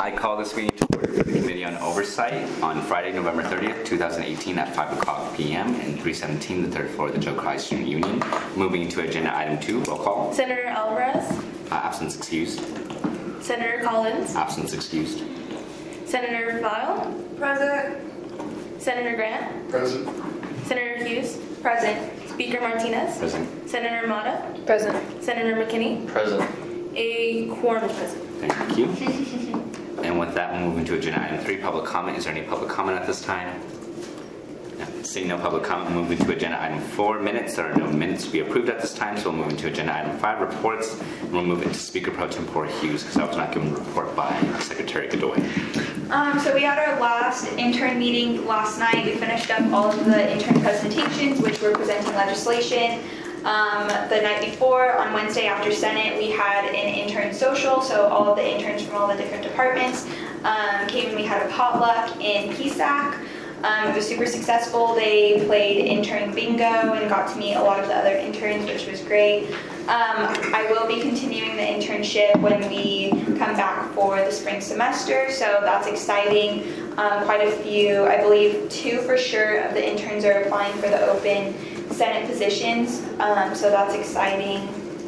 I call this meeting to order for the Committee on Oversight on Friday, November 30th, 2018 at 5 o'clock p.m. in 317, the third floor of the Joe Cry Student Union. Moving to agenda item 2, roll call. Senator Alvarez. Absence excused. Senator Collins. Absence excused. Senator File. Present. Senator Grant. Present. Senator Hughes. Present. Speaker Martinez. Present. Senator Mata. Present. Senator McKinney. Present. A quorum is present. Thank you. And with that, we'll move into agenda item 3, public comment. Is there any public comment at this time? No. Seeing no public comment, we'll move into agenda item 4, minutes. There are no minutes to be approved at this time, so we'll move into agenda item 5, reports. And we'll move into Speaker Pro Tempore Hughes, because I was not given a report by Secretary Godoy. So we had our last intern meeting last night. We finished up all of the intern presentations, which were presenting legislation. The night before, on Wednesday after Senate, we had an intern social, so all of the interns from all the different departments came and we had a potluck in PSAC. It was super successful. They played intern bingo and got to meet a lot of the other interns, which was great. I will be continuing the internship when we come back for the spring semester, so that's exciting. Quite a few, I believe 2 for sure of the interns are applying for the open Senate positions, so that's exciting.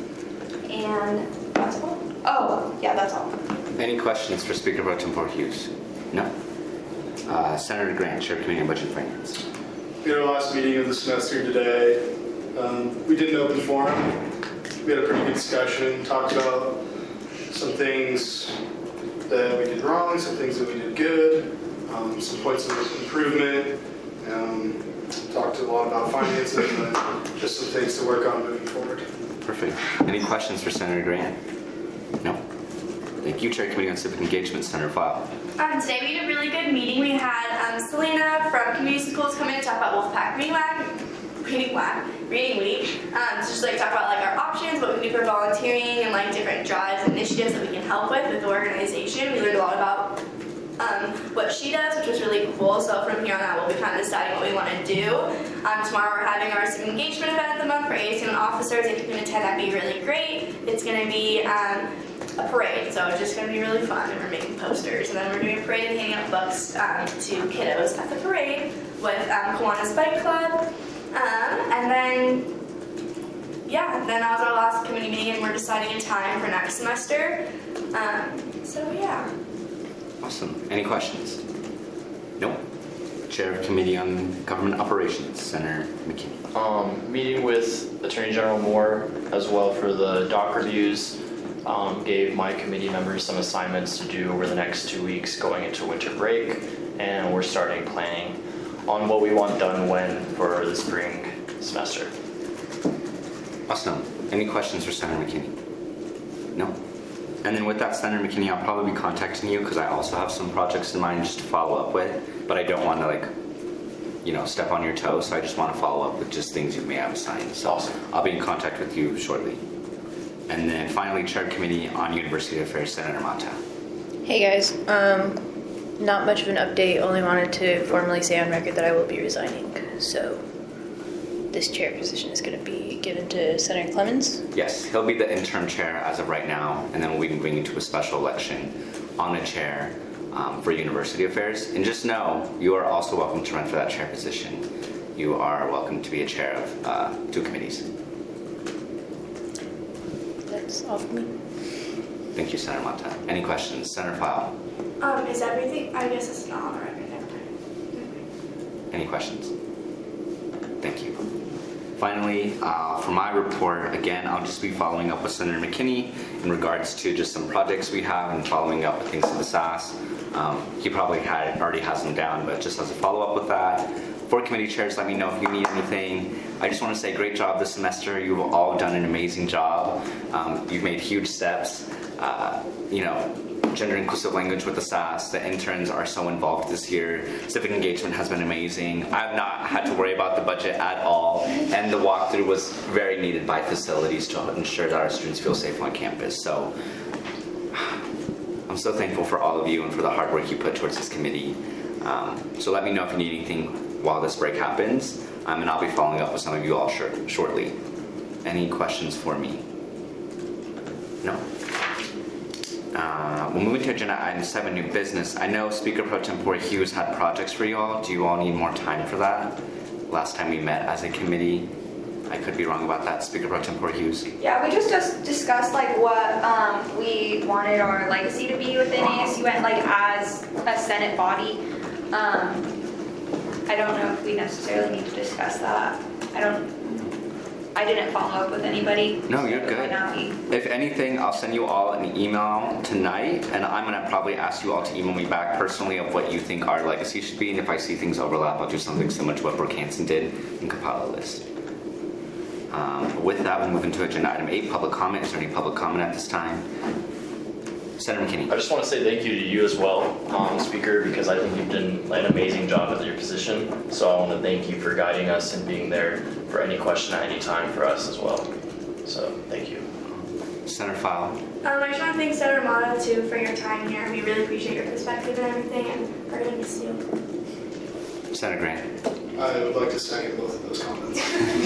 And that's all. Oh, yeah, that's all. Any questions for Speaker Pro Tempore Hughes? No? Senator Grant, Chair of Committee on Budget and Finance. We had our last meeting of the semester today. We did an open forum. We had a pretty good discussion, talked about some things that we did wrong, some things that we did good, some points of improvement. Talked a lot about finances and just some things to work on moving forward. Perfect. Any questions for Senator Grant? No? Thank you, Chair of Committee on Civic Engagement, Senator File. Today we had a really good meeting. We had Selena from Community Schools come in to talk about Wolfpack Reading Week. Just talk about our options, what we can do for volunteering, and different drives and initiatives that we can help with the organization. We learned a lot about what she does, which was really cool. So from here on out, we'll be kind of deciding what we want to do. Tomorrow we're having our civic engagement event of the month for ASU officers. If you can attend, that'd be really great. It's going to be a parade, so it's just going to be really fun. And we're making posters, and then we're doing a parade and handing out books to kiddos at the parade with Kiwanis Bike Club. And then that was our last committee meeting, and we're deciding a time for next semester. So yeah. Awesome. Any questions? Nope. Chair of Committee on Government Operations, Senator McKinney. Meeting with Attorney General Moore as well for the doc reviews. Gave my committee members some assignments to do over the next 2 weeks going into winter break, and we're starting planning on what we want done when for the spring semester. Awesome. Any questions for Senator McKinney? No? And then with that, Senator McKinney, I'll probably be contacting you because I also have some projects in mind just to follow up with, but I don't want to step on your toes, so I just want to follow up with just things you may have assigned. So awesome. I'll be in contact with you shortly. And then finally, Chair of Committee on University Affairs, Senator Mata. Hey guys, not much of an update, only wanted to formally say on record that I will be resigning. So this chair position is going to be given to Senator Clemens. Yes, he'll be the interim chair as of right now, and then we can bring you to a special election on a chair for University Affairs. And just know, you are also welcome to run for that chair position. You are welcome to be a chair of 2 committees. That's all for me. Thank you, Senator Mata. Any questions? Senator File. Is everything? I guess it's not on the record. Never mind. Any questions? Thank you. Finally, for my report, again, I'll just be following up with Senator McKinney in regards to just some projects we have and following up with things to the SAS. He probably already has them down, but just as a follow-up with that. For committee chairs, let me know if you need anything. I just want to say great job this semester. You've all done an amazing job. You've made huge steps. Gender inclusive language with the SAS. The interns are so involved this year. Civic engagement has been amazing. I've not had to worry about the budget at all, and the walkthrough was very needed by facilities to ensure that our students feel safe on campus. So I'm so thankful for all of you and for the hard work you put towards this committee. So let me know if you need anything while this break happens, and I'll be following up with some of you all shortly. Any questions for me? No? We'll move into agenda item 7, new business. I know Speaker Pro Tempore Hughes had projects for you all. Do you all need more time for that? Last time we met as a committee, I could be wrong about that. Speaker Pro Tempore Hughes. Yeah, we just discussed like what we wanted our legacy to be within ASU and like as a Senate body. I don't know if we necessarily need to discuss that. I didn't follow up with anybody. No, you're so good. it might not be. If anything, I'll send you all an email tonight, and I'm gonna probably ask you all to email me back personally of what you think our legacy should be, and if I see things overlap, I'll do something similar to what Brooke Hansen did and compile a list. With that, we'll move into agenda item 8, public comment. Is there any public comment at this time? Senator McKinney. I just want to say thank you to you as well, Speaker, because I think you've done an amazing job with your position. So I want to thank you for guiding us and being there for any question at any time for us as well. So thank you. Senator Fowle. I just want to thank Senator Mata too for your time here. We really appreciate your perspective and everything, and we're going to miss you. Senator Grant. I would like to second both of those comments.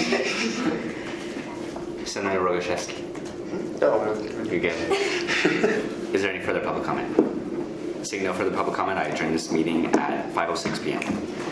Senator Rogoszewski. No, You're good. Is there any further public comment? Seeing no further public comment, I adjourn this meeting at 5:06 p.m.